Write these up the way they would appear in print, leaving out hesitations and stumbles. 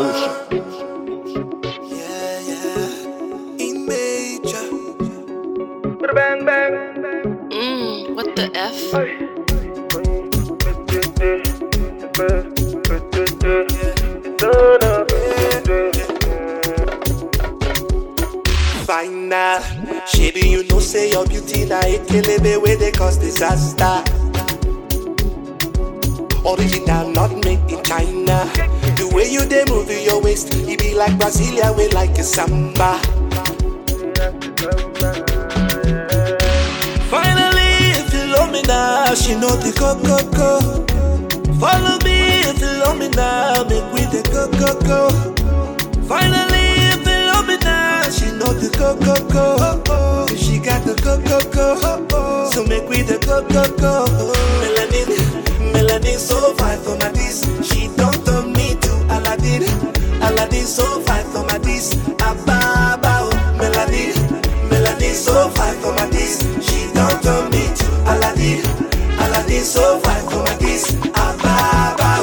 In major. What the F? Final. Shady, you know, say your beauty na ekelebe where they cause disaster. Original, not made in China. The way you dey move your waist, it be like Brasilia, way like a samba. Finally, if you love me now, she know the go. Follow me if you love me now, make we the go. Finally, if you love me now, she know the go. She got the go. So make we the go. Melanin so fine for my dis. She don't turn me to Aladdin so fine for my dis. Ababa, Melanin so fine for my dis. She don't turn me to Aladdin so fine for my dis. Ababa.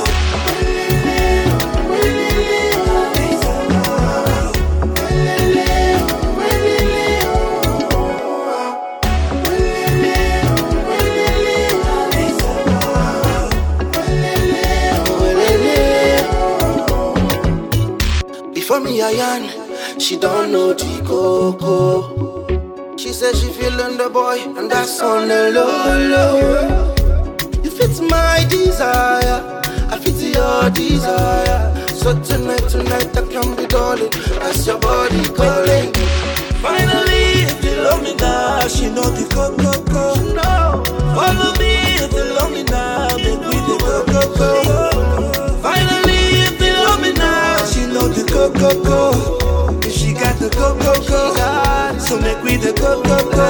For me, Ayan, she don't know the coco. She says she feeling the boy, and that's on the low. You fit my desire, I fit your desire. So tonight I can be darling, as your body calling. Finally, if you love me now, she know the coco. Follow me if you love me now, make we the go. Finally, if you love me now, she know the go. She got the go. So make we the go.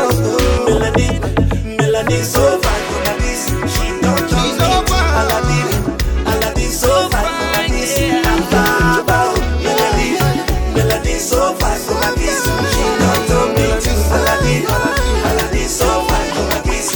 Melanin so fine for my dis. She don't turn me to Aladdin so fine for my dis. Melanin so fine for my dis. She don't turn me to Aladdin so fine for my dis.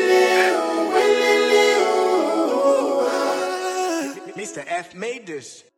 Mr. F made this.